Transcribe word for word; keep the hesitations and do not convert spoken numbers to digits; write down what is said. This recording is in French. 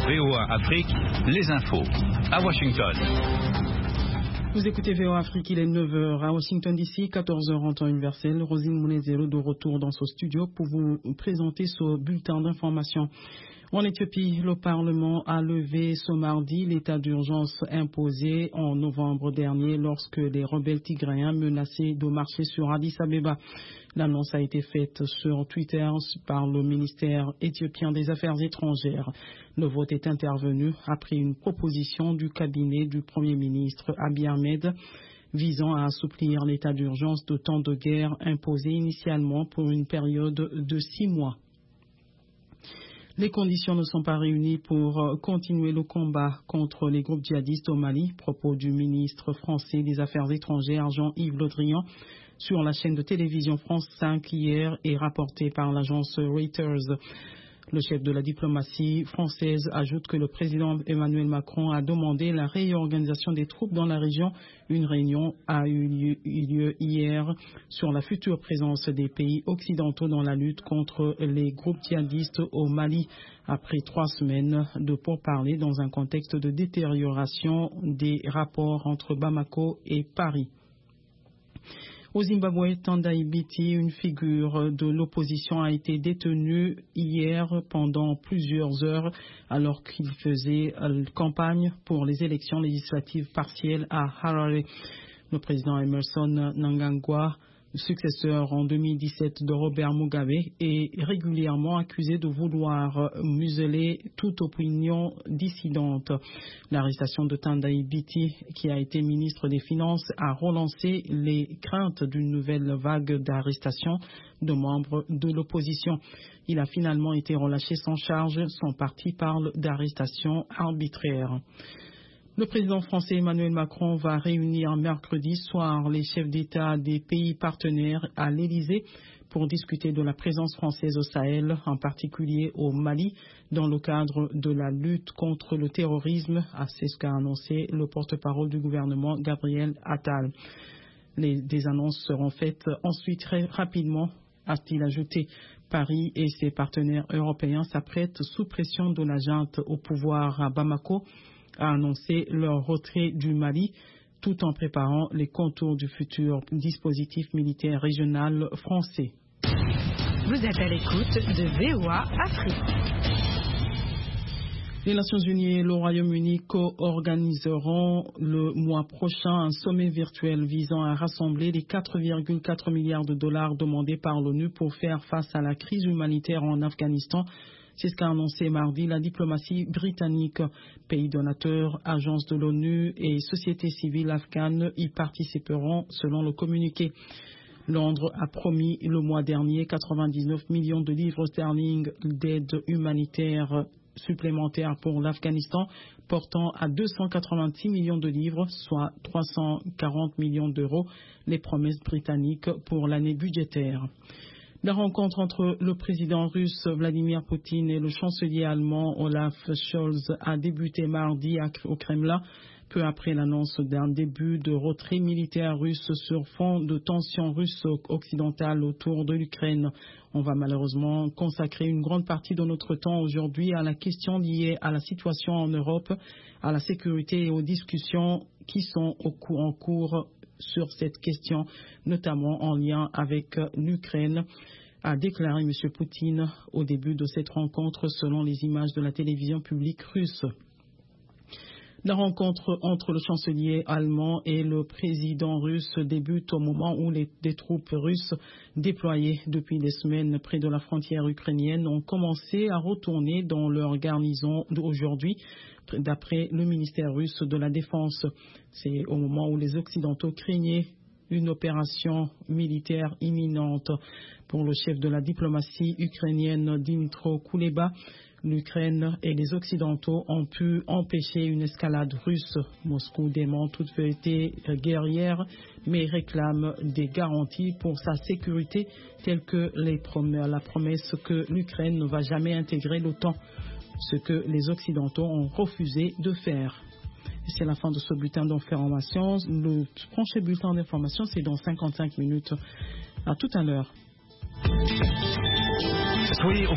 V O A Afrique, les infos. À Washington. Vous écoutez V O A Afrique, il est neuf heures à Washington D C, quatorze heures en temps universel. Rosine Mounezero de retour dans ce studio pour vous présenter ce bulletin d'information. En Éthiopie, le Parlement a levé ce mardi l'état d'urgence imposé en novembre dernier lorsque les rebelles tigréens menaçaient de marcher sur Addis Abeba. L'annonce a été faite sur Twitter par le ministère éthiopien des Affaires étrangères. Le vote est intervenu après une proposition du cabinet du Premier ministre Abiy Ahmed visant à assouplir l'état d'urgence de temps de guerre imposé initialement pour une période de six mois. Les conditions ne sont pas réunies pour continuer le combat contre les groupes djihadistes au Mali, propos du ministre français des Affaires étrangères Jean-Yves Le Drian sur la chaîne de télévision France cinq hier et rapporté par l'agence Reuters. Le chef de la diplomatie française ajoute que le président Emmanuel Macron a demandé la réorganisation des troupes dans la région. Une réunion a eu lieu, eu lieu hier sur la future présence des pays occidentaux dans la lutte contre les groupes djihadistes au Mali, après trois semaines de pourparlers dans un contexte de détérioration des rapports entre Bamako et Paris. Au Zimbabwe, Tendai Biti, une figure de l'opposition, a été détenu hier pendant plusieurs heures alors qu'il faisait campagne pour les élections législatives partielles à Harare. Le président Emerson Mnangagwa, successeur en deux mille dix-sept de Robert Mugabe, est régulièrement accusé de vouloir museler toute opinion dissidente. L'arrestation de Tendai Biti, qui a été ministre des Finances, a relancé les craintes d'une nouvelle vague d'arrestations de membres de l'opposition. Il a finalement été relâché sans charge. Son parti parle d'arrestations arbitraires. Le président français Emmanuel Macron va réunir mercredi soir les chefs d'État des pays partenaires à l'Élysée pour discuter de la présence française au Sahel, en particulier au Mali, dans le cadre de la lutte contre le terrorisme, c'est ce qu'a annoncé le porte-parole du gouvernement Gabriel Attal. Les, des annonces seront faites ensuite très rapidement, a-t-il ajouté. Paris et ses partenaires européens s'apprêtent sous pression de la junte au pouvoir à Bamako a annoncé leur retrait du Mali tout en préparant les contours du futur dispositif militaire régional français. Vous êtes à l'écoute de V O A Afrique. Les Nations Unies et le Royaume-Uni co-organiseront le mois prochain un sommet virtuel visant à rassembler les quatre virgule quatre milliards de dollars demandés par l'ONU pour faire face à la crise humanitaire en Afghanistan. C'est ce qu'a annoncé mardi la diplomatie britannique. Pays donateurs, agences de l'ONU et sociétés civiles afghanes y participeront selon le communiqué. Londres a promis le mois dernier quatre-vingt-dix-neuf millions de livres sterling d'aide humanitaire supplémentaire pour l'Afghanistan, portant à deux cent quatre-vingt-six millions de livres, soit trois cent quarante millions d'euros, les promesses britanniques pour l'année budgétaire. La rencontre entre le président russe Vladimir Poutine et le chancelier allemand Olaf Scholz a débuté mardi au Kremlin, peu après l'annonce d'un début de retrait militaire russe sur fond de tensions russes occidentales autour de l'Ukraine. On va malheureusement consacrer une grande partie de notre temps aujourd'hui à la question liée à la situation en Europe, à la sécurité et aux discussions qui sont en cours sur cette question, notamment en lien avec l'Ukraine, a déclaré M. Poutine au début de cette rencontre selon les images de la télévision publique russe. La rencontre entre le chancelier allemand et le président russe débute au moment où les, des troupes russes déployées depuis des semaines près de la frontière ukrainienne ont commencé à retourner dans leur garnison d'aujourd'hui, d'après le ministère russe de la Défense. C'est au moment où les Occidentaux craignaient une opération militaire imminente. Pour le chef de la diplomatie ukrainienne Dmytro Kuleba, l'Ukraine et les Occidentaux ont pu empêcher une escalade russe. Moscou dément toute vérité guerrière, mais réclame des garanties pour sa sécurité, telles que les prom- la promesse que l'Ukraine ne va jamais intégrer l'OTAN, ce que les Occidentaux ont refusé de faire. Et c'est la fin de ce bulletin d'information. Le prochain bulletin d'information, c'est dans cinquante-cinq minutes. À tout à l'heure. Soyez au